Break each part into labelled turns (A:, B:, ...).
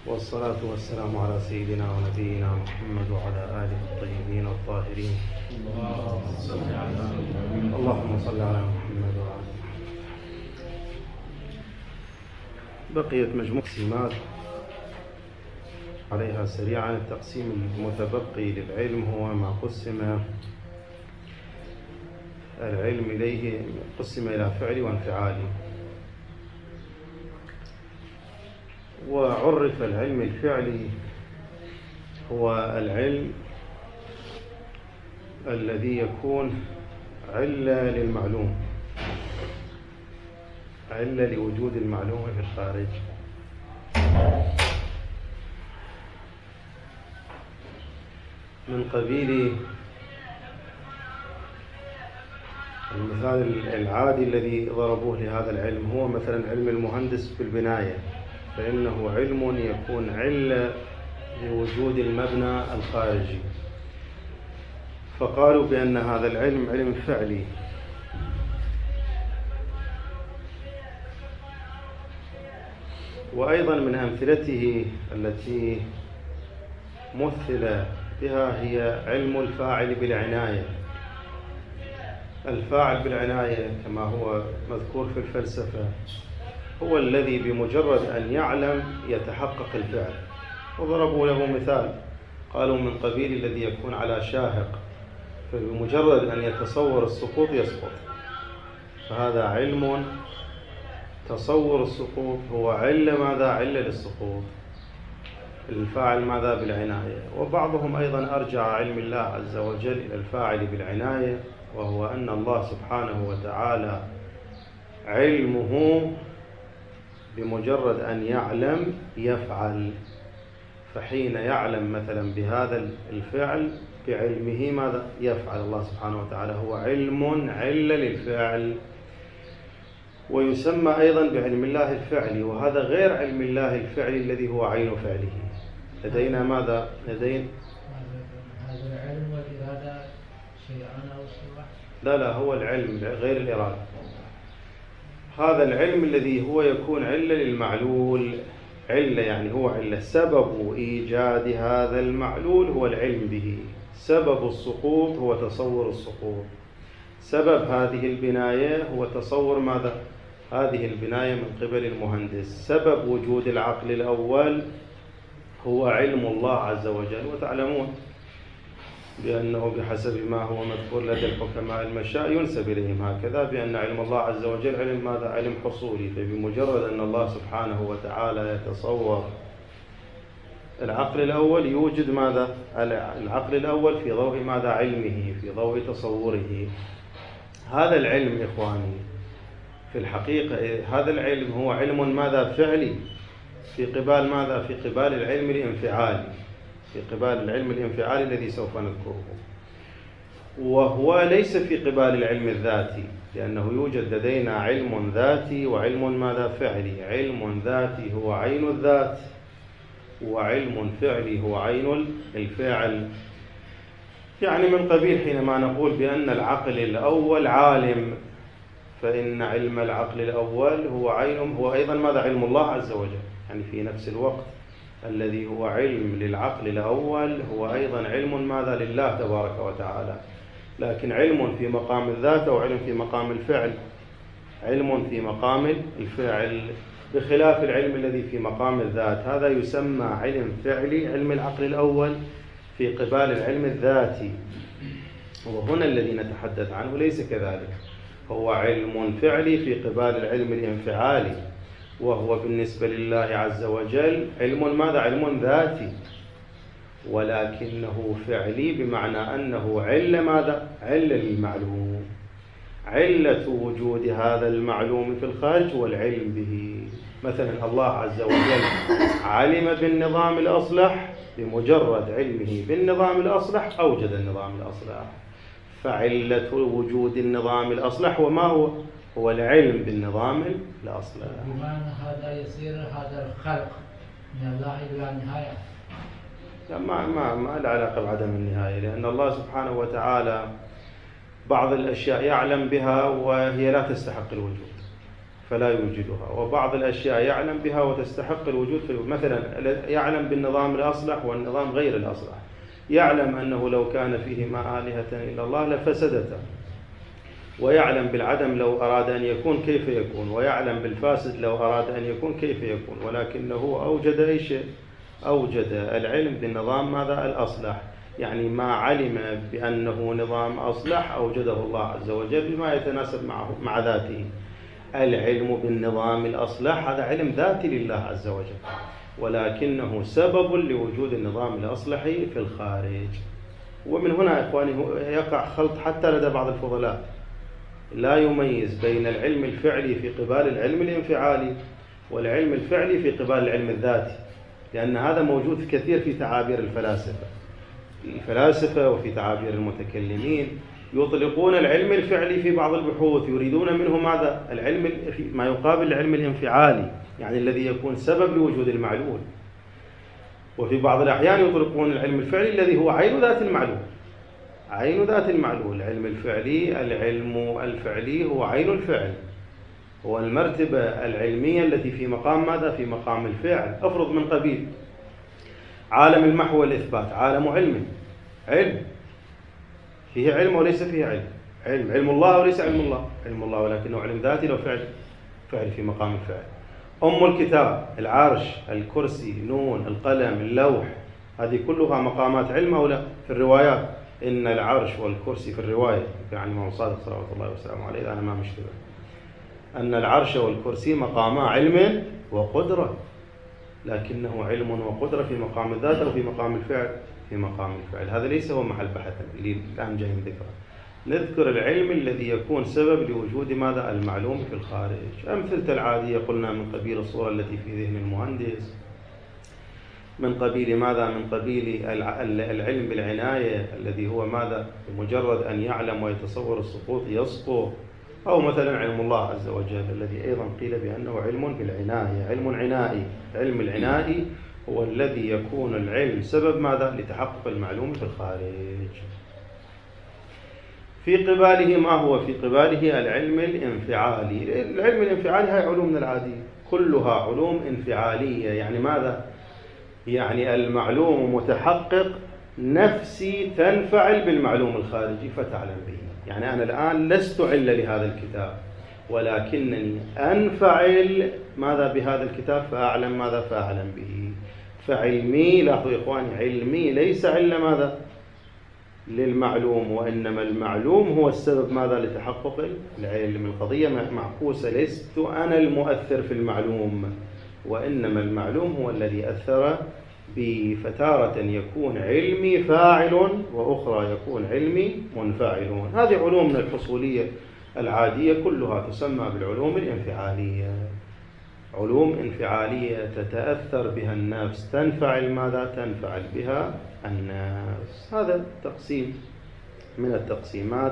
A: والصلاة والسلام على سيدنا ونبينا محمد وعلى آله الطيبين الطاهرين. اللهم صل على محمد وعلى آله. بقيت مجموعة تقسيمات عليها سريعا. التقسيم المتبقي للعلم هو ما قسم العلم إليه، قسم إلى فعلي وانفعالي. وعرف العلم الفعلي هو العلم الذي يكون علة للمعلوم، علة لوجود المعلوم في الخارج. من قبيل المثال العادي الذي ضربوه لهذا العلم هو مثلا علم المهندس في البناية، فإنه علم يكون علة لوجود المبنى الخارجي، فقالوا بأن هذا العلم علم فعلي. وأيضا من أمثلته التي مثل بها هي علم الفاعل بالعناية. الفاعل بالعناية كما هو مذكور في الفلسفة هو الذي بمجرد أن يعلم يتحقق الفعل. وضربوا له مثال، قالوا من قبيل الذي يكون على شاهق فبمجرد أن يتصور السقوط يسقط، فهذا علم تصور السقوط هو علة. ماذا؟ علة للسقوط. الفاعل ماذا؟ بالعناية. وبعضهم أيضا أرجع علم الله عز وجل إلى الفاعل بالعناية، وهو أن الله سبحانه وتعالى علمه بمجرد أن يعلم يفعل. فحين يعلم مثلا بهذا الفعل بعلمه ماذا؟ يفعل. الله سبحانه وتعالى هو علم علة للفعل. ويسمى أيضا بعلم الله الفعلي، وهذا غير علم الله الفعلي الذي هو عين فعله. لدينا ماذا؟ لدينا
B: هذا العلم والإرادة شيئان أو شيء واحد؟
A: لا، هو العلم غير الإرادة. هذا العلم الذي هو يكون علة للمعلول، علة يعني هو علة، سبب إيجاد هذا المعلول هو العلم به. سبب السقوط هو تصور السقوط. سبب هذه البناية هو تصور ماذا؟ هذه البناية من قبل المهندس. سبب وجود العقل الأول هو علم الله عز وجل. وتعلمون بأنه بحسب ما هو مذكور لدى الحكماء المشاء ينسب إليهم هكذا، بأن علم الله عز وجل علم ماذا؟ علم حصولي. فبمجرد أن الله سبحانه وتعالى يتصور العقل الأول يوجد ماذا؟ العقل الأول في ضوء ماذا؟ علمه، في ضوء تصوره. هذا العلم إخواني في الحقيقة هذا العلم هو علم ماذا؟ فعلي، في قبال ماذا؟ في قبال العلم الانفعالي، في قبال العلم الانفعالي الذي سوف نذكره. وهو ليس في قبال العلم الذاتي، لأنه يوجد لدينا علم ذاتي وعلم ماذا؟ فعلي. علم ذاتي هو عين الذات، وعلم فعلي هو عين الفعل. يعني من قبيل حينما نقول بأن العقل الأول عالم، فإن علم العقل الأول هو عين، هو أيضا ماذا؟ علم الله عز وجل. يعني في نفس الوقت الذي هو علم للعقل الأول هو أيضا علم ماذا؟ لله تبارك وتعالى، لكن علم في مقام الذات أو علم في مقام الفعل. علم في مقام الفعل بخلاف العلم الذي في مقام الذات، هذا يسمى علم فعلي، علم العقل الأول في قبال العلم الذاتي. وهنا الذي نتحدث عنه ليس كذلك، هو علم فعلي في قبال العلم الانفعالي، وهو بالنسبة لله عز وجل علم ماذا؟ علم ذاتي، ولكنه فعلي بمعنى أنه علة ماذا؟ علة للمعلوم. علة وجود هذا المعلوم في الخارج والعلم به. مثلا الله عز وجل علم بالنظام الأصلح، بمجرد علمه بالنظام الأصلح أوجد النظام الأصلح. فعلة وجود النظام الأصلح وما هو؟ هو العلم بالنظام الأصلح.
B: بمعنى هذا يصير هذا الخلق من الله إلى نهاية؟
A: لا، ما له علاقة بعدم النهاية، لأن الله سبحانه وتعالى بعض الأشياء يعلم بها وهي لا تستحق الوجود، فلا يوجدها، وبعض الأشياء يعلم بها وتستحق الوجود مثلا يعلم بالنظام الأصلح والنظام غير الأصلح، يعلم أنه لو كان فيهما آلهة إلا الله لفسدتا، ويعلم بالعدم لو أراد أن يكون كيف يكون، ويعلم بالفاسد لو أراد أن يكون كيف يكون، ولكنه أوجد أي شيء؟ أوجد العلم بالنظام ماذا؟ الأصلح، يعني ما علم بأنه نظام أصلح أوجده الله عز وجل بما يتناسب مع ذاته. العلم بالنظام الأصلح هذا علم ذاتي لله عز وجل، ولكنه سبب لوجود النظام الأصلح في الخارج. ومن هنا إخواني يقع خلط حتى لدى بعض الفضلاء، لا يميز بين العلم الفعلي في قبال العلم الانفعالي والعلم الفعلي في قبال العلم الذاتي، لأن هذا موجود كثير في تعابير الفلاسفة وفي تعابير المتكلمين، يطلقون العلم الفعلي في بعض البحوث يريدون منه ماذا؟ العلم ما يقابل العلم الانفعالي، يعني الذي يكون سبب لوجود المعلول. وفي بعض الأحيان يطلقون العلم الفعلي الذي هو عين ذات المعلول، عين ذات المعلول. العلم الفعلي هو عين الفعل، هو المرتبة العلمية التي في مقام ماذا؟ في مقام الفعل. أفرض من قبيل عالم المحو والإثبات، عالم علم فيه علم وليس فيه علم الله وليس علم الله ولكنه علم ذاتي لو فعل في مقام الفعل. الكتاب، العرش، الكرسي، نون، القلم، اللوح، هذه كلها مقامات علم أو لا؟ في الروايات إن العرش والكرسي في الرواية يعني الإمام صادق صلوات الله وسلامه عليه، أنا ما مشتبه، أن العرش والكرسي مقاما علم وقدرة، لكنه علم وقدرة في مقام الذات أو في مقام الفعل؟ في مقام الفعل. هذا ليس هو محل بحث اللي الآن جاي ذكره. نذكر العلم الذي يكون سبب لوجود ماذا؟ المعلوم في الخارج. أمثلة العادية قلنا من قبيل الصورة التي في ذهن المهندس، من قبيل ماذا؟ من قبيل العلم بالعناية الذي هو ماذا؟ بمجرد أن يعلم ويتصور السقوط يسقط. أو مثلا علم الله عز وجل الذي أيضا قيل بأنه علم بالعناية، علم عنائي. علم العنائي هو الذي يكون العلم سبب ماذا؟ لتحقق المعلوم في الخارج. في قباله ما هو؟ في قباله العلم الانفعالي. العلم الانفعالي هي علومنا العادية كلها علوم انفعالية، يعني ماذا؟ يعني المعلوم متحقق نفسي تنفعل بالمعلوم الخارجي فتعلم به. يعني أنا الآن لست علة لهذا الكتاب، ولكنني أنفعل ماذا؟ بهذا الكتاب فأعلم ماذا؟ فأعلم به. فعلمي، لاحظوا يا إخواني، علمي ليس علة ماذا؟ للمعلوم، وإنما المعلوم هو السبب ماذا؟ لتحقق العلم. القضية معكوسة، لست أنا المؤثر في المعلوم، وإنما المعلوم هو الذي أثر بي. فتارة يكون علمي فاعل وأخرى يكون علمي منفعل. هذه علومنا الحصولية العادية كلها تسمى بالعلوم الانفعالية. علوم انفعالية تتأثر بها النفس، تنفعل ماذا؟ تنفعل بها الناس. هذا تقسيم من التقسيمات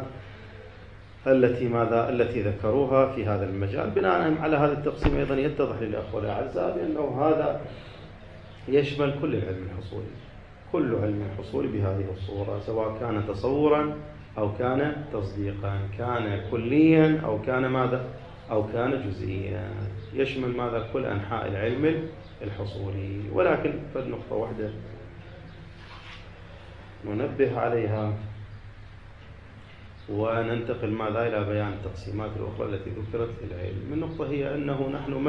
A: التي ذكروها في هذا المجال. بناء على هذا التقسيم أيضا يتضح للأخوة الأعزاء بأنه هذا يشمل كل العلم الحصولي، كل علم الحصول بهذه الصورة، سواء كان تصورا أو كان تصديقا، كان كليا أو كان ماذا؟ أو كان جزئيا، يشمل ماذا؟ كل أنحاء العلم الحصولي. ولكن فالنقطة واحدة ننبه عليها وننتقل ماذا؟ إلى بيان التقسيمات الأخرى التي ذكرت في العلم. النقطة هي أنه نحن ما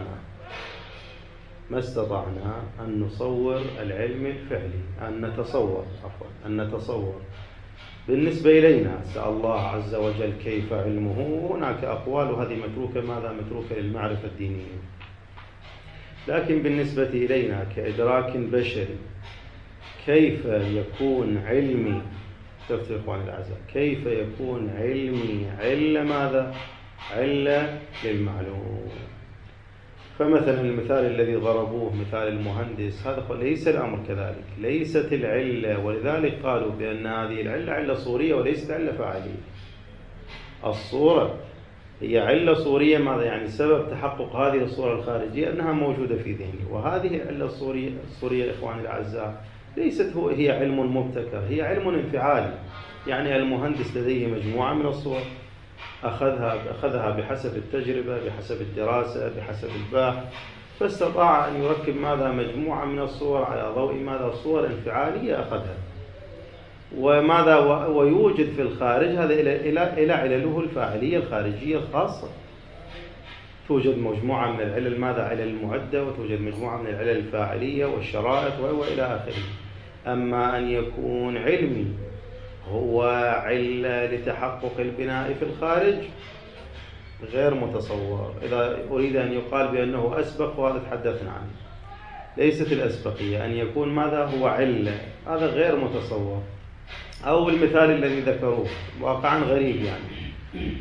A: استطعنا أن نصور العلم الفعلي، أن نتصور بالنسبة إلينا. سأل الله عز وجل كيف علمه، هناك أقوال وهذه متروكة ماذا؟ متروكة للمعرفة الدينية. لكن بالنسبة إلينا كإدراك بشري، كيف يكون علمي؟ شفتوا يا إخواني الأعزاء، كيف يكون علمي علة ماذا؟ علة للمعلوم. فمثلا المثال الذي ضربوه مثال المهندس، هذا ليس الأمر كذلك، ليست العلة، ولذلك قالوا بأن هذه العلة علة صورية وليست علة فاعلية. الصورة هي علة صورية ماذا؟ يعني سبب تحقق هذه الصورة الخارجية أنها موجودة في ذهني. وهذه العلة الصورية إخواني الأعزاء ليست هي علم مبتكر، هي علم انفعالي. يعني المهندس لديه مجموعة من الصور، أخذها بحسب التجربة، بحسب الدراسة، بحسب البحث، فاستطاع أن يركب ماذا مجموعة من الصور على ضوء ماذا صور انفعالية أخذها. وماذا ويوجد في الخارج هذا إلى علله الفاعلية الخارجية الخاصة. توجد مجموعة من العلل ماذا علل المعدة، وتوجد مجموعة من العلل الفاعلية والشرائط وإلى آخره. أما أن يكون علمي هو علة لتحقق البناء في الخارج غير متصور. إذا أريد أن يقال بأنه أسبق وهذا تحدثنا عنه، ليست الأسبقية أن يكون ماذا هو علة، هذا غير متصور. أو المثال الذي ذكروه واقعا غريب، يعني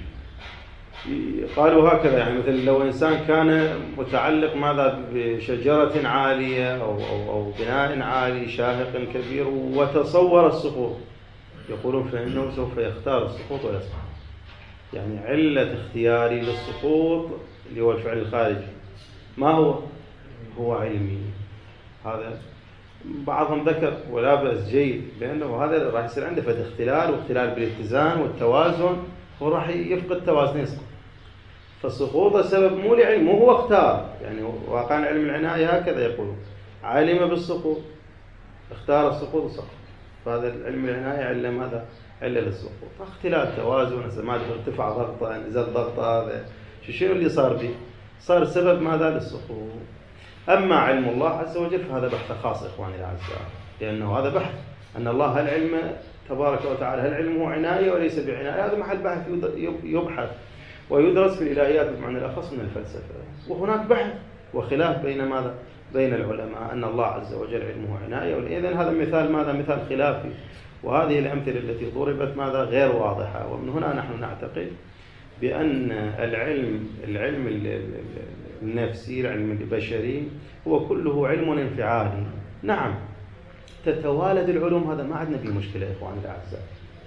A: قالوا هكذا، يعني مثل لو إنسان كان متعلق ماذا بشجرة عالية أو بناء عالي شاهق كبير وتصور السقوط، يقولون فإنه سوف يختار السقوط ويسقط. يعني علة اختياري للسقوط اللي هو الفعل الخارجي ما هو علمي. هذا بعضهم ذكر ولا بأس جيد، لأنه هذا راح يصير عنده فد اختلال، واختلال بالاتزان والتوازن، وراح يفقد توازن يسقط. فالسقوط السبب مو لعلم، مو هو اختار. يعني واقعا علم العناية هكذا يقولون، علم بالسقوط اختار السقوط وسقط. فهذا العلم العناية علة ماذا؟ علة للسقوط. اختلال توازن، ما ارتفع ضغطه، نزل ضغطه، هذا شو اللي صار به؟ صار سبب ماذا؟ للسقوط. أما علم الله عز وجل فهذا بحث خاص إخواني الأعزاء، لأنه هذا بحث أن الله هل علم تبارك وتعالى هل علمه عناية وليس بعناية، هذا محل بحث يبحث ويدرس في الإلهيات بمعنى الأخص من الفلسفة. وهناك بحث وخلاف بين ماذا؟ بين العلماء أن الله عز وجل علمه عناية. إذن هذا مثال ماذا؟ مثال خلافي. وهذه الأمثلة التي ضربت ماذا؟ غير واضحة. ومن هنا نحن نعتقد بأن العلم النفسي، العلم البشري، هو كله علم انفعالي. نعم تتوالد العلوم، هذا ما عندنا فيه مشكلة إخواني الأعزاء.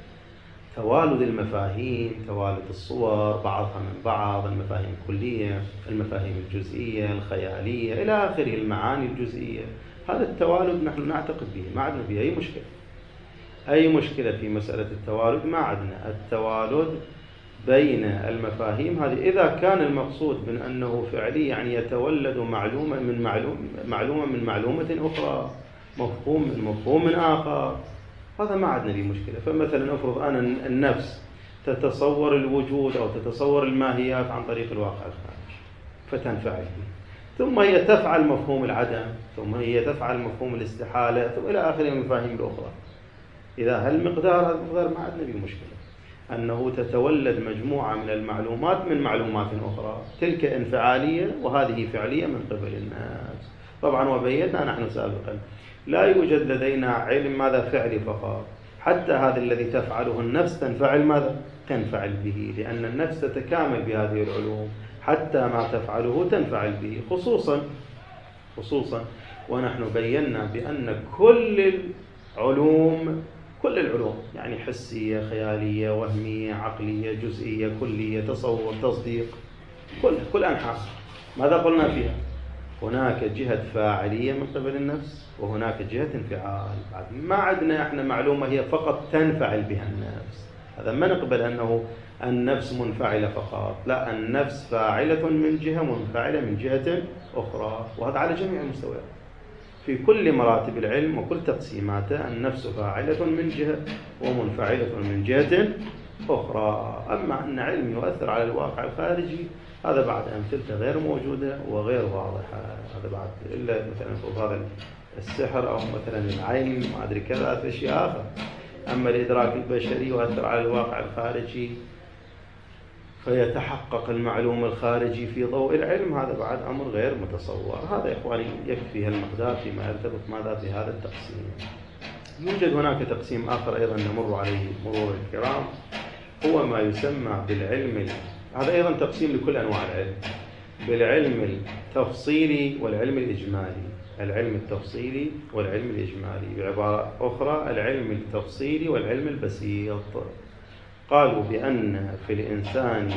A: توالد المفاهيم، توالد الصور بعضها من بعض، المفاهيم الكلية، المفاهيم الجزئية، الخيالية إلى آخره، المعاني الجزئية، هذا التوالد نحن نعتقد به، ما عندنا فيه أي مشكلة. أي مشكلة في مسألة التوالد ما عندنا. التوالد بين المفاهيم هذه إذا كان المقصود من أنه فعلي، يعني يتولد معلومة من معلومة أخرى، مفهوم من مفهوم آخر، هذا ما عندنا لي مشكلة. فمثلا أفرض أنا النفس تتصور الوجود أو تتصور الماهيات عن طريق الواقع الخارجي فتنفعل به، ثم هي تفعل مفهوم العدم، ثم هي تفعل مفهوم الاستحالة، ثم إلى آخر المفاهيم الأخرى. إذا هالمقدار هذا المقدار ما عندنا به مشكلة، أنه تتولد مجموعة من المعلومات من معلومات أخرى، تلك انفعالية وهذه فعلية من قبل الناس. طبعا وبينا نحن سابقا لا يوجد لدينا علم ماذا؟ فعلي فقط. حتى هذا الذي تفعله النفس تنفعل ماذا؟ تنفعل به، لأن النفس تتكامل بهذه العلوم، حتى ما تفعله تنفعل به. خصوصا ونحن بينا بأن كل العلوم يعني حسية، خيالية، وهمية، عقلية، جزئية، كلية، تصور، تصديق، كل أنحاء، ماذا قلنا فيها؟ هناك جهة فاعلية من قبل النفس، وهناك جهة انفعال. ما عندنا احنا معلومة هي فقط تنفعل بها النفس، هذا ما نقبل أنه النفس منفعلة فقط، لا، النفس فاعلة من جهة، منفعلة من جهة أخرى، وهذا على جميع المستويات في كل مراتب العلم وكل تقسيماته. النفس فاعلة من جهة ومنفعلة من جهة أخرى. أما أن علم يؤثر على الواقع الخارجي هذا بعد أمثلته غير موجودة وغير واضحة. هذا بعد إلا مثلا هذا السحر أو مثلا العين ما أدري كذا، هذا شيء آخر. أما الإدراك البشري يؤثر على الواقع الخارجي فيتحقق المعلوم الخارجي في ضوء العلم، هذا بعد أمر غير متصور. هذا يا إخواني يكفي المقدار فيما يرتبط ماذا بهذا التقسيم. يوجد هناك تقسيم آخر أيضا نمر عليه مرور الكرام، هو ما يسمى بالعلم، هذا أيضا تقسيم لكل أنواع العلم، بالعلم التفصيلي والعلم الإجمالي. العلم التفصيلي والعلم الإجمالي، بعبارة أخرى العلم التفصيلي والعلم البسيط. قالوا بأن في الإنسان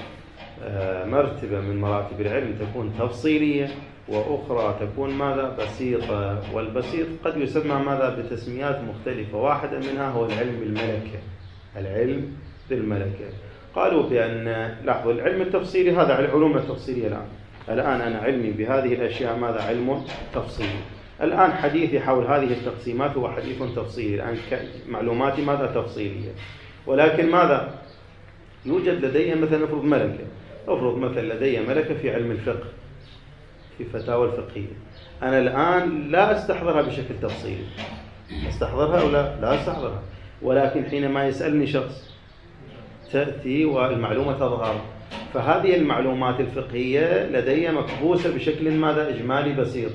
A: مرتبة من مراتب العلم تكون تفصيلية، وأخرى تكون ماذا؟ بسيطة. والبسيط قد يسمى ماذا؟ بتسميات مختلفة، واحدة منها هو العلم بالملكة. العلم بالملكة. قالوا بأن لاحظوا العلم التفصيلي هذا علوم التفصيلية الآن أنا علمي بهذه الأشياء ماذا علم تفصيلي. الآن حديثي حول هذه التقسيمات هو حديث تفصيلي، الآن معلوماتي ماذا تفصيلية، ولكن ماذا يوجد لدي مثلا افرض مثلا لدي ملكة في علم الفقه في فتاوى الفقهية، أنا الآن لا أستحضرها بشكل تفصيلي، أستحضرها أو لا أستحضرها، ولكن حينما يسألني شخص تأتي والمعلومة تظهر، فهذه المعلومات الفقهية لدي مكبوسة بشكل ماذا إجمالي بسيط.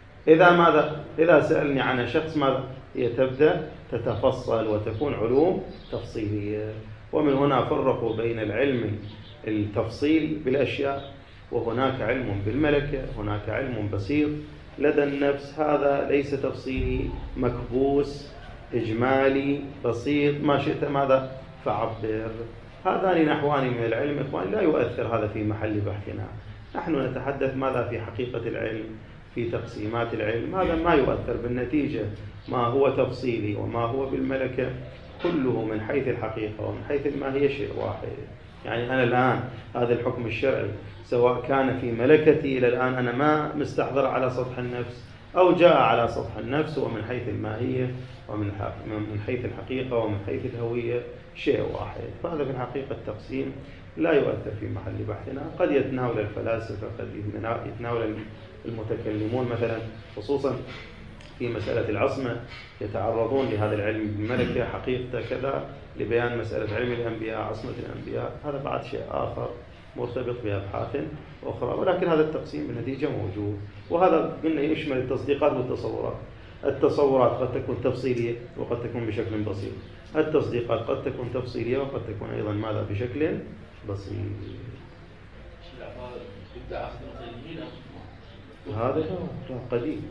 A: إذا سألني عن شخص ماذا هي تبدأ تتفصل وتكون علوم تفصيلية. ومن هنا فرقوا بين العلم التفصيل بالأشياء وهناك علم بالملكة، هناك علم بسيط لدى النفس، هذا ليس تفصيلي مكبوس إجمالي بسيط ما شئت ماذا فعبر. هذان نحوان من العلم إخواني لا يؤثر هذا في محل بحثنا، نحن نتحدث ماذا في حقيقة العلم في تقسيمات العلم، هذا ما يؤثر بالنتيجة. ما هو تفصيلي وما هو بالملكة كله من حيث الحقيقة ومن حيث الماهية شيء واحد. يعني أنا الآن هذا الحكم الشرعي سواء كان في ملكتي إلى الآن أنا ما مستحضر على سطح النفس أو جاء على سطح النفس، ومن حيث الماهية ومن حيث الحقيقة ومن حيث الهوية شيء واحد. فهذا في الحقيقة التقسيم لا يؤثر في محل بحثنا. قد يتناول الفلاسفة، قد يتناول المتكلمون مثلا خصوصا في مسألة العصمة يتعرضون لهذا العلم بالملكة حقيقة كذا لبيان مسألة علم الأنبياء عصمة الأنبياء، هذا بعد شيء آخر مرتبط بأبحاث أخرى، ولكن هذا التقسيم بالنتيجة موجود. وهذا قلنا يشمل التصديقات والتصورات. التصورات قد تكون تفصيلية وقد تكون بشكل بسيط، التصديقات قد تكون تفصيلية وقد تكون أيضا ماذا بشكل بسيط. هذا قديم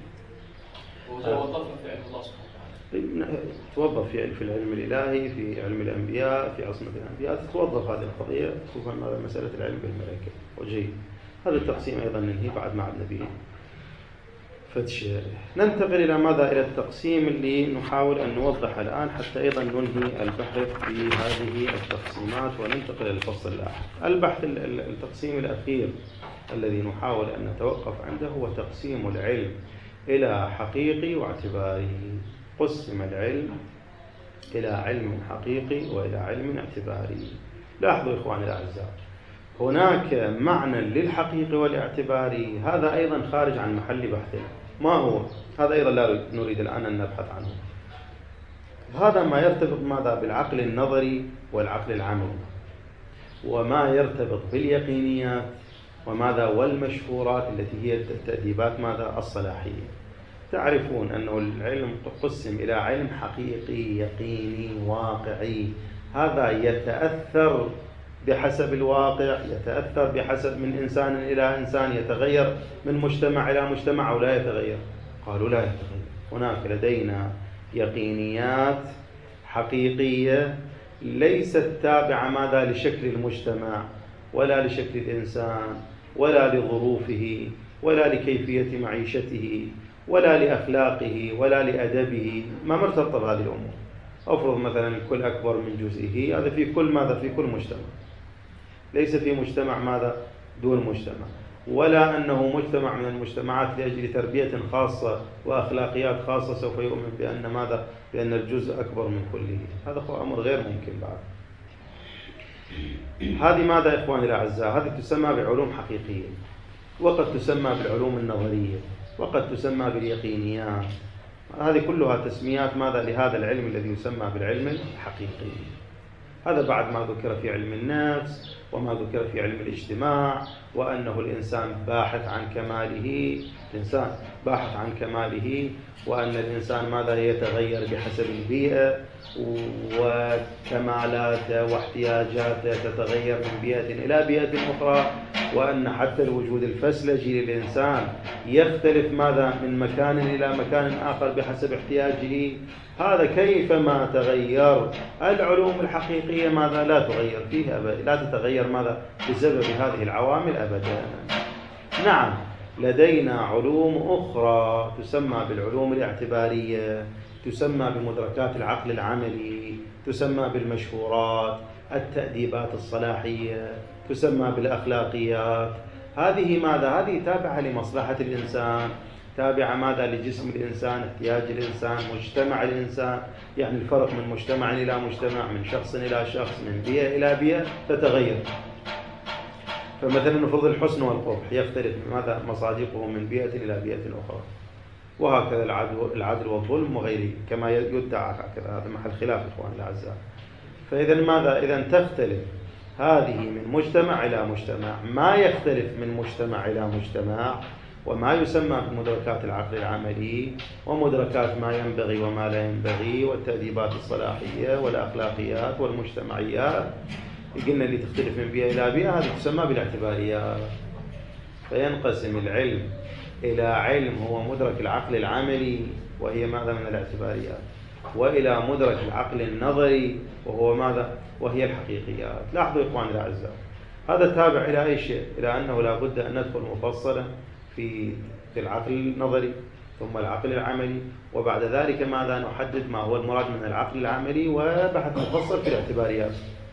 A: توظف في العلم الإلهي، في علم الأنبياء، في عصمة الأنبياء تتوظف هذه القضية، خصوصا هذا مسألة العلم بالملائكة وجيد. هذا التقسيم أيضا ننهي بعد مع النبي فتش. ننتقل إلى ماذا؟ إلى التقسيم اللي نحاول أن نوضح الآن حتى أيضا ننهي البحث في هذه التقسيمات وننتقل إلى الفصل الآخر. البحث التقسيم الأخير الذي نحاول أن نتوقف عنده هو تقسيم العلم إلى حقيقي واعتباري. قسم العلم إلى علم حقيقي وإلى علم اعتباري. لاحظوا إخواني الأعزاء، هناك معنى للحقيقي والاعتباري، هذا أيضا خارج عن محل بحثنا. ما هو؟ هذا أيضا لا نريد الآن أن نبحث عنه. هذا ما يرتبط ماذا بالعقل النظري والعقل العملي، وما يرتبط باليقينيات وماذا والمشهورات التي هي التأديبات ماذا الصلاحية. تعرفون أنه العلم قسم إلى علم حقيقي يقيني واقعي، هذا يتأثر بحسب الواقع، يتأثر بحسب من إنسان إلى إنسان، يتغير من مجتمع إلى مجتمع أو لا يتغير. قالوا لا يتغير. هناك لدينا يقينيات حقيقية ليست تابعة ماذا لشكل المجتمع ولا لشكل الإنسان ولا لظروفه ولا لكيفية معيشته ولا لأخلاقه ولا لأدبه، ما مرتبطة بهذه الأمور. أفرض مثلا الكل أكبر من جزئه، هذا في كل ماذا في كل مجتمع، ليس في مجتمع ماذا دون مجتمع، ولا أنه مجتمع من المجتمعات لأجل تربية خاصة وأخلاقيات خاصة سوف يؤمن بأن ماذا بأن الجزء أكبر من كله. هذا هو أمر غير ممكن بعد. هذه ماذا إخواني الأعزاء؟ هذه تسمى بعلوم حقيقية، وقد تسمى بالعلوم النظرية، وقد تسمى باليقينيات. هذه كلها تسميات ماذا لهذا العلم الذي يسمى بالعلم الحقيقي. هذا بعد ما ذكر في علم النفس وما ذكر في علم الاجتماع، وأنه الإنسان باحث عن كماله، الإنسان باحث عن كماله، وأن الإنسان ماذا يتغير بحسب البيئة، وكمالاته واحتياجاته تتغير من بيئة إلى بيئة أخرى، وأن حتى الوجود الفسلجي للإنسان يختلف ماذا من مكان إلى مكان آخر بحسب احتياجه. هذا كيفما تغير العلوم الحقيقية ماذا لا تغير فيه أبدا، لا تتغير ماذا بسبب هذه العوامل أبدا. نعم لدينا علوم أخرى تسمى بالعلوم الاعتبارية، تسمى بمدركات العقل العملي، تسمى بالمشهورات. التأديبات الصلاحية، تسمى بالأخلاقيات. هذه ماذا؟ هذه تابعة لمصلحة الإنسان، تابعة ماذا؟ لجسم الإنسان، احتياج الإنسان، مجتمع الإنسان. يعني الفرق من مجتمع إلى مجتمع، من شخص إلى شخص، من بيئة إلى بيئة تتغير. فمثلا نفرض الحسن والقبح يختلف ماذا مصادقه من بيئة إلى بيئة أخرى، وهكذا العدل والظلم وغيره كما يدعى هكذا. هذا محل خلاف إخواني الأعزاء. فإذا ماذا؟ إذا تختلف هذه من مجتمع إلى مجتمع، ما يختلف من مجتمع إلى مجتمع، وما يسمى بمدركات العقل العملي، ومدركات ما ينبغي وما لا ينبغي، والتأديبات الصلاحية والأخلاقيات والمجتمعيات. قلنا اللي تختلف من بيئة إلى بيئة هذه تسمى بالاعتباريات. فينقسم العلم إلى علم هو مدرك العقل العملي وهي ماذا؟ من الاعتباريات، وإلى مدرك العقل النظري وهو ماذا؟ وهي الحقيقيات. لاحظوا إخواني الأعزاء، هذا تابع إلى أي شيء؟ إلى أنه لا بد أن ندخل مفصلا في العقل النظري ثم العقل العملي، وبعد ذلك ماذا؟ نحدد ما هو المراد من العقل العملي وبحث مفصل في الاعتباريات.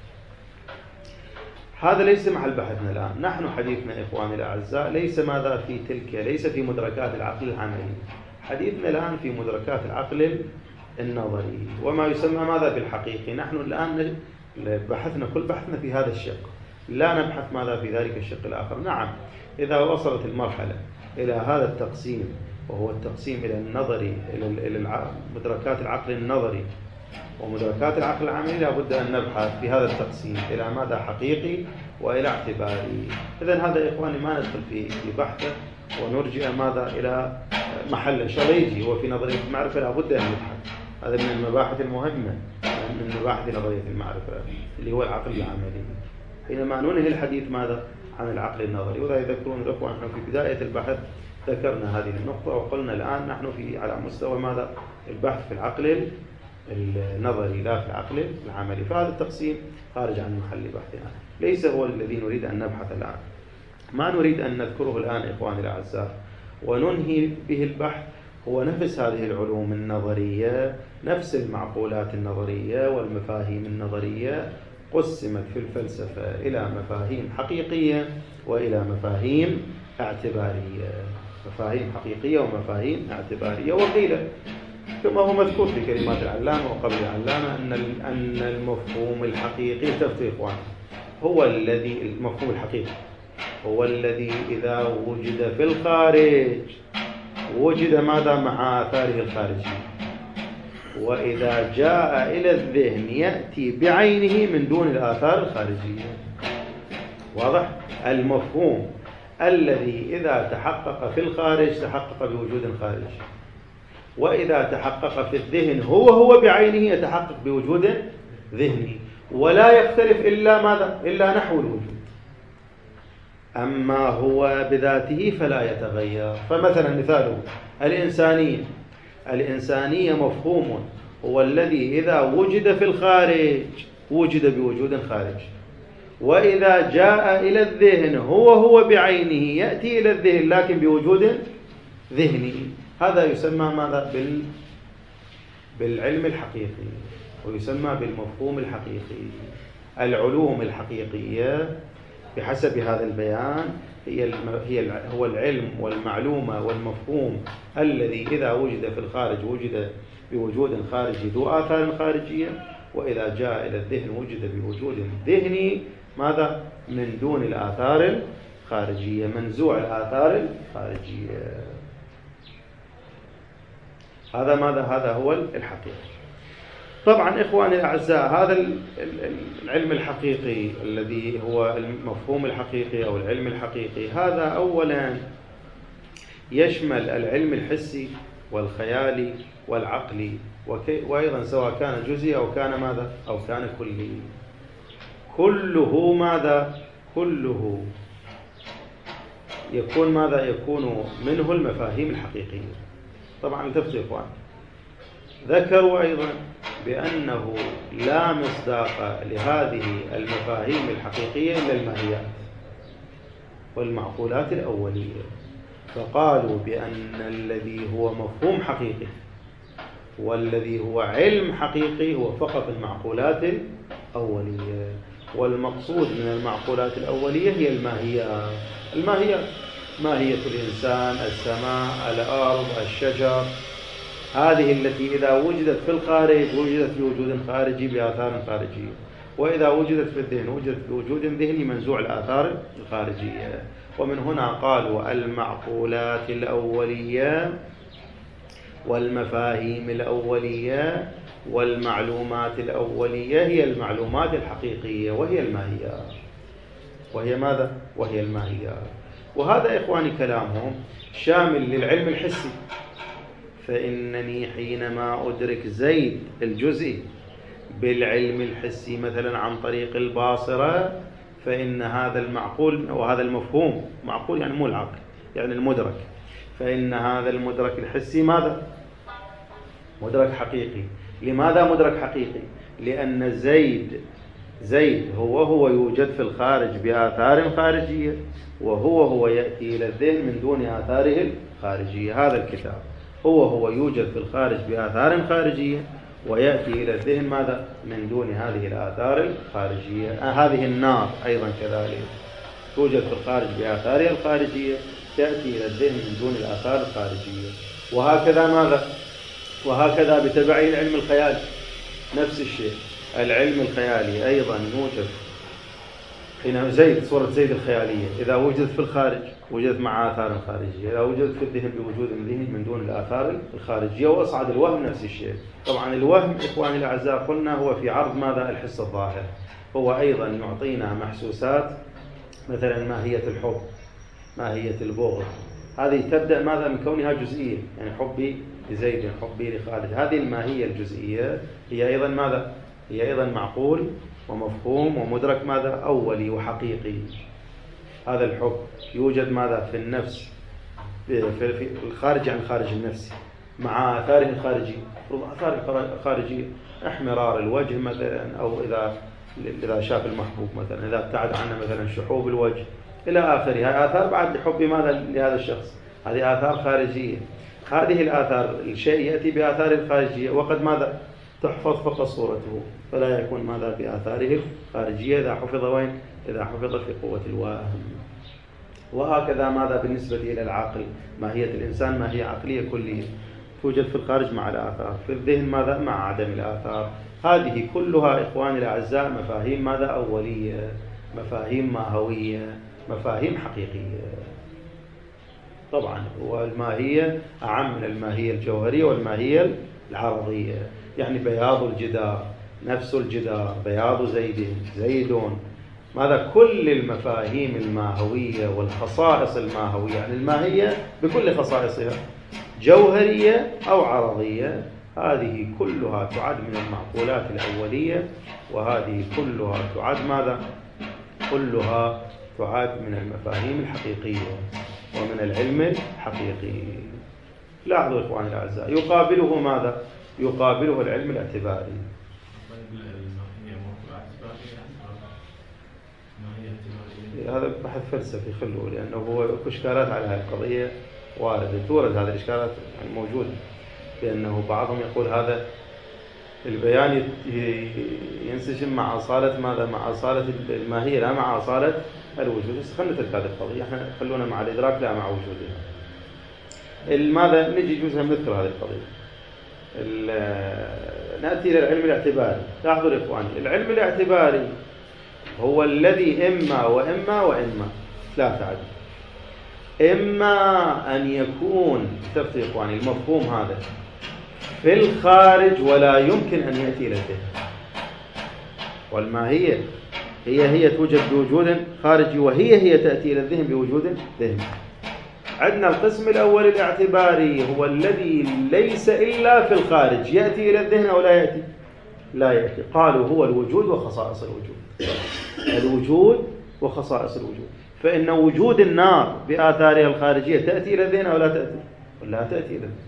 A: هذا ليس محل بحثنا الآن. نحن حديثنا إخواني الأعزاء ليس ماذا؟ في تلك، ليس في مدركات العقل العملي. حديثنا الآن في مدركات العقل النظري وما يسمى ماذا؟ بالحقيقي. نحن الآن بحثنا كل بحثنا في هذا الشق، لا نبحث ماذا في ذلك الشق الآخر. نعم، إذا وصلت المرحلة إلى هذا التقسيم، وهو التقسيم إلى النظري، إلى مدركات العقل النظري ومدركات العقل العملي، لابد أن نبحث في هذا التقسيم إلى ماذا؟ حقيقي وإلى اعتباري. إذن هذا إخواني ما ندخل في بحثه ونرجع ماذا إلى محل إن شاء الله يجي. هو في نظرية المعرفة لابد أن نبحث، هذا من المباحث المهمة، من مباحث نظرية المعرفة اللي هو العقل العملي. حينما ننهي الحديث ماذا؟ عن العقل النظري. وإذا يذكرون الأخوة نحن في بداية البحث ذكرنا هذه النقطة، وقلنا الآن نحن على مستوى ماذا؟ البحث في العقل النظري لا في العقل العملي. فهذا التقسيم خارج عن محل بحثنا، ليس هو الذي نريد أن نبحث الآن. ما نريد أن نذكره الآن إخواني الأعزاء وننهي به البحث هو نفس هذه العلوم النظرية، نفس المعقولات النظرية والمفاهيم النظرية قسمت في الفلسفة إلى مفاهيم حقيقية وإلى مفاهيم اعتبارية. مفاهيم حقيقية ومفاهيم اعتبارية. وقيل كما هو مذكور في كلمات العلامة وقبل العلامة أن المفهوم الحقيقي تفضل إخوان هو الذي، المفهوم الحقيقي هو الذي إذا وجد في الخارج وجد ماذا؟ مع آثاره الخارجية، وإذا جاء إلى الذهن يأتي بعينه من دون الآثار الخارجية. واضح؟ المفهوم الذي إذا تحقق في الخارج تحقق بوجود خارجي، وإذا تحقق في الذهن هو بعينه يتحقق بوجود ذهني، ولا يختلف إلا ماذا؟ إلا نحو الوجود. أما هو بذاته فلا يتغير. فمثلا مثاله الإنسانية مفهوم هو الذي إذا وجد في الخارج وجد بوجود خارجي، وإذا جاء إلى الذهن هو بعينه يأتي إلى الذهن لكن بوجود ذهني. هذا يسمى ماذا؟ بالعلم الحقيقي، ويسمى بالمفهوم الحقيقي. العلوم الحقيقية بحسب هذا البيان هو العلم والمعلومة والمفهوم الذي إذا وجد في الخارج وجد بوجود خارجي ذو آثار خارجية، وإذا جاء إلى الذهن وجد بوجود ذهني ماذا؟ من دون الآثار الخارجية، منزوع الآثار الخارجية. هذا ماذا؟ هذا هو الحقيقي. طبعا إخواني الأعزاء هذا العلم الحقيقي الذي هو المفهوم الحقيقي أو العلم الحقيقي، هذا أولا يشمل العلم الحسي والخيالي والعقلي، وأيضا سواء كان جزئي أو كان ماذا؟ أو كان كلي. كله ماذا؟ كله يكون ماذا؟ يكون منه المفاهيم الحقيقية. طبعا التفتوا إخوان ذكروا أيضا بأنه لا مصداق لهذه المفاهيم الحقيقية إلا الماهيات والمعقولات الأولية، فقالوا بأن الذي هو مفهوم حقيقي والذي هو علم حقيقي هو فقط المعقولات الأولية. والمقصود من المعقولات الأولية هي الماهيات، ماهية الإنسان، السماء، الأرض، الشجر، هذه التي إذا وجدت في الخارج وجدت بوجود خارجي بآثار خارجية، وإذا وجدت في الذهن وجدت بوجود ذهني منزوع الآثار الخارجية. ومن هنا قالوا المعقولات الأولية والمفاهيم الأولية والمعلومات الأولية هي المعلومات الحقيقية وهي الماهيات. وهي ماذا؟ وهي الماهيات. وهذا إخواني كلامهم شامل للعلم الحسي، فإنني حينما أدرك زيد الجزئي بالعلم الحسي مثلا عن طريق الباصرة، فإن هذا المعقول وهذا المفهوم، معقول يعني مو العقل يعني المدرك، فإن هذا المدرك الحسي ماذا؟ مدرك حقيقي. لماذا مدرك حقيقي؟ لأن زيد هو يوجد في الخارج بآثار خارجية، وهو يأتي إلى الذهن من دون آثاره الخارجية. هذا الكتاب هو يوجد في الخارج بآثار خارجية ويأتي إلى الذهن ماذا؟ من دون هذه الآثار الخارجية. هذه النار أيضا كذلك توجد في الخارج بآثارها الخارجية، تأتي إلى الذهن من دون الآثار الخارجية. وهكذا ماذا؟ وهكذا بتبعه العلم الخيالي نفس الشيء. العلم الخيالي أيضا يوجد حين صورة زيد الخيالية إذا وجدت في الخارج وجدت مع آثار خارجية، إذا وجدت في الذهن بوجود ذهني من دون الآثار الخارجية. وأصعد الوهم نفس الشيء. طبعا الوهم إخواني الأعزاء قلنا هو في عرض ماذا؟ الحس الظاهر. هو أيضا يعطينا محسوسات، مثلا ماهية الحب، ماهية البغض، هذه تبدأ ماذا؟ من كونها جزئية، يعني حبي لزيد، حبي لخالد، هذه الماهية الجزئية هي أيضا ماذا؟ هي أيضا معقول ومفهوم ومدرك ماذا؟ أولي وحقيقي. هذا الحب يوجد ماذا؟ في النفس، في الخارج عن خارج النفس مع آثاره الخارجية. آثار الخارجية احمرار الوجه مثلا، أو إذا شاف المحبوب مثلا، إذا ابتعد عنه مثلا شحوب الوجه إلى آخره. هذه آثار بعد لحب ماذا؟ لهذا الشخص، هذه آثار خارجية. هذه الآثار الشيء يأتي بآثار الخارجية وقد ماذا؟ تحفظ فقط صورته، فلا يكون ماذا؟ بآثاره الخارجية إذا حفظ وين؟ إذا حفظ في قوة الوهم. وهكذا ماذا بالنسبة إلى العقل؟ ماهية الإنسان ماهية عقلية كلية توجد في الخارج مع الآثار، في الذهن ماذا؟ مع عدم الآثار. هذه كلها إخواني الأعزاء مفاهيم ماذا؟ أولية، مفاهيم ماهوية، مفاهيم حقيقية. طبعا والماهية أعم من الماهية الجوهرية والماهية العرضية. يعني بياض الجدار، نفس الجدار، بياض زيد ماذا؟ كل المفاهيم الماهوية والخصائص الماهوية، يعني الماهية بكل خصائصها جوهرية أو عرضية، هذه كلها تعد من المعقولات الأولية، وهذه كلها تعد ماذا؟ كلها تعد من المفاهيم الحقيقية ومن العلم الحقيقي. لاحظوا إخواني الأعزاء، يقابله ماذا؟ يقابله العلم الاعتباري. هذا بحث فلسفي خلوه، لأنه هو إشكالات على هذه القضية واردة، تورد هذه الإشكالات يعني موجودة، لأنه بعضهم يقول هذا البيان ينسجم مع أصالة ماذا؟ مع أصالة الماهية لا مع أصالة الوجود. بس خلينا نترك هذه القضية، احنا خلونا مع الإدراك لا مع وجودها. ماذا؟ نجي جزء نذكر هذه القضية. نأتي إلى العلم الاعتباري. لاحظوا يا إخواني، العلم الاعتباري هو الذي إما وإما وإما ثلاثة عدد. إما أن يكون تفضل يا إخواني المفهوم هذا في الخارج ولا يمكن أن يأتي إلى الذهن، والماهية هي توجد بوجود خارجي، وهي تأتي إلى الذهن بوجود ذهني. عندنا القسم الأول الاعتباري هو الذي ليس إلا في الخارج، يأتي إلى الذهن أو لا يأتي؟ لا يأتي. قالوا هو الوجود وخصائص الوجود، الوجود وخصائص الوجود. فإن وجود النار بآثارها الخارجية تأتي إلى الذهن أو لا تأتي؟ ولا تأتي إلى الذهن.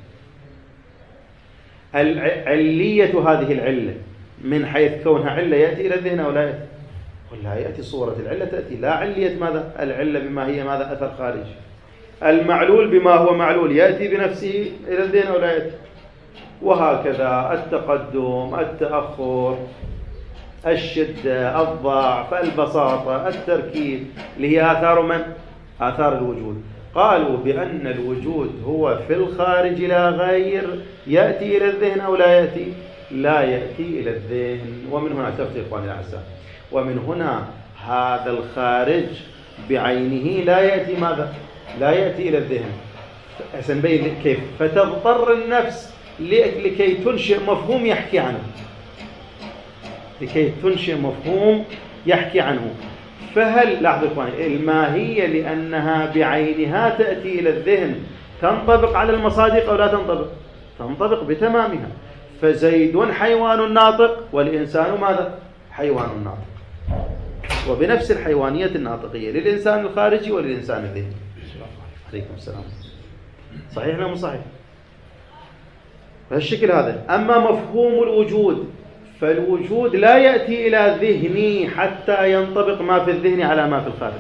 A: العلية هذه العلة من حيث كونها علة يأتي إلى الذهن أو لا يأتي؟ ولا يأتي صورة العلة تأتي، لا علية ماذا؟ العلة بما هي ماذا؟ أثر خارجي. المعلول بما هو معلول يأتي بنفسه إلى الذهن أو لا يأتي؟ وهكذا التقدم، التأخر، الشدة، الضعف، البساطة، التركيب، اللي هي آثار من؟ آثار الوجود. قالوا بأن الوجود هو في الخارج لا غير، يأتي إلى الذهن أو لا يأتي؟ لا يأتي إلى الذهن. ومن هنا تفتح إخواني الأعزاء، ومن هنا هذا الخارج بعينه لا يأتي ماذا؟ لا يأتي إلى الذهن. سنبين كيف. فتضطر النفس لكي تنشئ مفهوم يحكي عنه، لكي تنشئ مفهوم يحكي عنه. فهل لاحظوا إخواني، الماهية لأنها بعينها تأتي إلى الذهن تنطبق على المصادق أو لا تنطبق؟ تنطبق بتمامها. فزيد حيوان ناطق، والإنسان ماذا؟ حيوان ناطق. وبنفس الحيوانية الناطقية للإنسان الخارجي وللإنسان الذهني. عليكم السلام. صحيح ولا مو صحيح؟ بهالشكل هذا. أما مفهوم الوجود، فالوجود لا يأتي إلى ذهني حتى ينطبق ما في الذهن على ما في الخارج.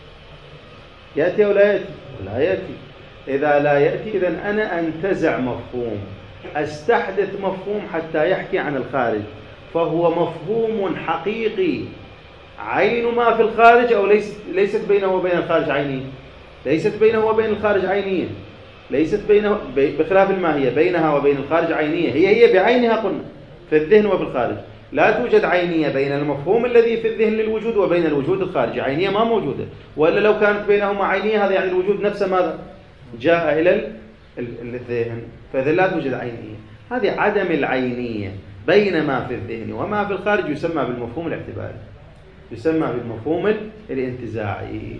A: يأتي أو لا يأتي؟ لا يأتي. إذا لا يأتي، إذن أنا أنتزع مفهوم، أستحدث مفهوم حتى يحكي عن الخارج، فهو مفهوم حقيقي عين ما في الخارج، أو ليست بينه وبين الخارج عينية، ليست بينه وبين الخارج عينية، ليست بينه بخلاف الماهية بينها وبين الخارج عينية، هي بعينها قلنا في الذهن وفي الخارج. لا توجد عينية بين المفهوم الذي في الذهن للوجود وبين الوجود الخارجي، عينية ما موجودة. وإلا لو كانت بينهما عينية، هذا يعني الوجود نفسه ماذا؟ جاء إلى الذهن، فإذا لا توجد عينية. هذه عدم العينية بين ما في الذهن وما في الخارج يسمى بالمفهوم الاعتباري، يسمى بالمفهوم الانتزاعي.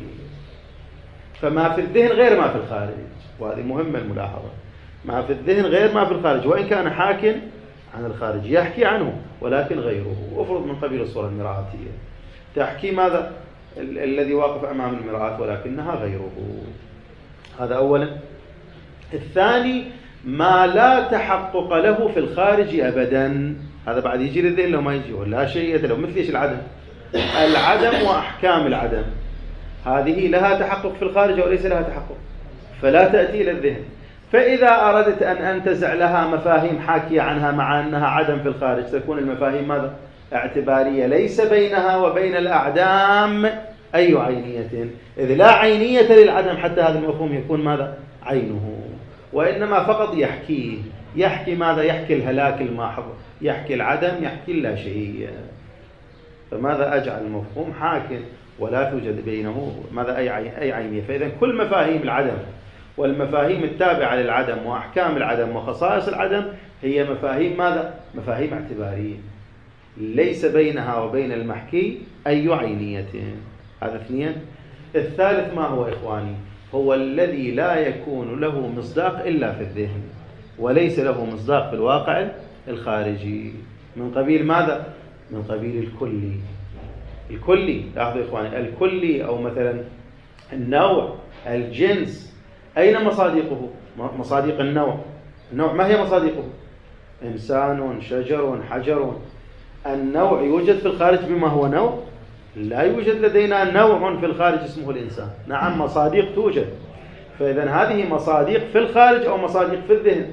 A: فما في الذهن غير ما في الخارج، وهذه مهمة الملاحظة. ما في الذهن غير ما في الخارج، وإن كان حاكٍ عن الخارج يحكي عنه، ولكن غيره. أفرض من قبيل الصورة المرآتية، تحكي ماذا؟ الذي واقف أمام المرآة ولكنها غيره. هذا أولا. الثاني، ما لا تحقق له في الخارج أبدا. هذا بعد يجي للذهن لو ما يجي، ولا شيء له. مثل إيش؟ العدم. العدم وأحكام العدم، هذه لها تحقق في الخارج أو ليس لها تحقق، فلا تأتي إلى الذهن. فإذا أردت أن أنتزع لها مفاهيم حاكية عنها مع أنها عدم في الخارج، تكون المفاهيم ماذا؟ اعتبارية، ليس بينها وبين الأعدام أي عينية، إذ لا عينية للعدم حتى هذا المفهوم يكون ماذا؟ عينه. وإنما فقط يحكي ماذا؟ يحكي الهلاك الماحظ، يحكي العدم، يحكي لا شيء. فماذا أجعل المفهوم حاكم ولا توجد بينه ماذا؟ أي عينية. فإذا كل مفاهيم العدم والمفاهيم التابعة للعدم وأحكام العدم وخصائص العدم هي مفاهيم ماذا؟ مفاهيم اعتبارية، ليس بينها وبين المحكي أي عينية. هذا اثنين. الثالث ما هو إخواني؟ هو الذي لا يكون له مصداق إلا في الذهن، وليس له مصداق في الواقع الخارجي. من قبيل ماذا؟ من قبيل الكلي. الكلي، لاحظوا إخواني، الكلي أو مثلا النوع، الجنس، أين مصادقه؟ مصادق النوع. النوع ما هي مصادقه؟ إنسان، شجر، حجر. النوع يوجد في الخارج بما هو نوع؟ لا يوجد لدينا نوع في الخارج اسمه الإنسان. نعم، مصادق توجد. فإذا هذه مصادق في الخارج أو مصادق في الذهن.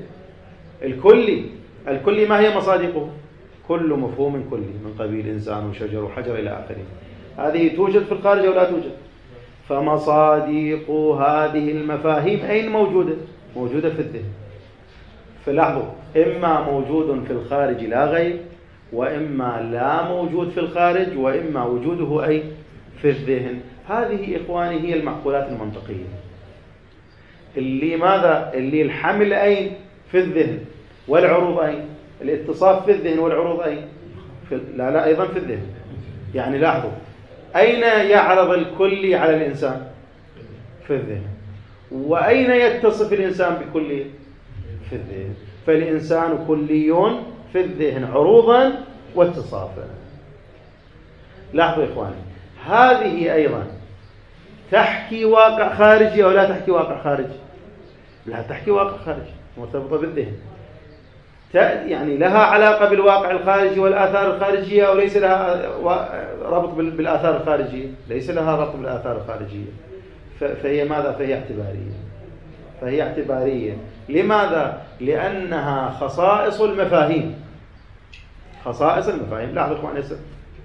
A: الكلي ما هي مصادقه؟ كل مفهوم كلي من قبيل إنسان وشجر وحجر إلى آخره. هذه توجد في الخارج أو لا توجد؟ فمصادق هذه المفاهيم أين موجودة؟ موجودة في الذهن. فلاحظوا، إما موجود في الخارج لا غير، وإما لا موجود في الخارج، وإما وجوده أي في الذهن. هذه إخواني هي المعقولات المنطقية اللي ماذا؟ اللي الحمل أين؟ في الذهن، والعروض أين؟ الاتصاف في الذهن والعروض أين؟ لا أيضا في الذهن. يعني لاحظوا، أين يعرض الكلي على الإنسان؟ في الذهن. وأين يتصف الإنسان بكلي؟ في الذهن. فالإنسان كلي في الذهن عروضا واتصافا. لاحظوا إخواني، هذه أيضا تحكي واقع خارجي أو لا تحكي واقع خارجي؟ لا تحكي واقع خارجي، مرتبطة بالذهن، يعني لها علاقة بالواقع الخارجي والآثار الخارجية، أو ليس لها ربط بالآثار الخارجية؟ ليس لها ربط بالآثار الخارجية. فهي ماذا؟ فهي اعتبارية. فهي اعتبارية. لماذا؟ لأنها خصائص المفاهيم. خصائص المفاهيم. لاحظوا إخواني،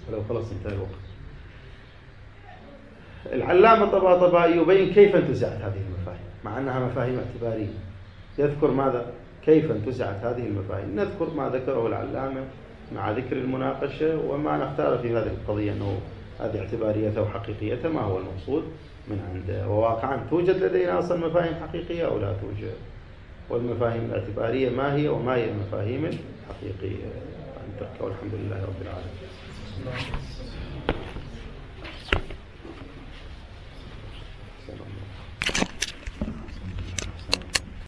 A: ولو خلص انتهى الوقت. العلامة طباطبائي يبين كيف انتزعت هذه المفاهيم مع أنها مفاهيم اعتبارية. يذكر ماذا؟ كيف انتزعت هذه المفاهيم. نذكر ما ذكره العلامة مع ذكر المناقشة وما نختار في هذه القضية أنه هذه اعتبارية أو حقيقية ما هو المقصود من عنده. وواقعا توجد لدينا أصلا مفاهيم حقيقية أو لا توجد، والمفاهيم الاعتبارية ما هي وما هي المفاهيم الحقيقية. والحمد لله رب العالمين.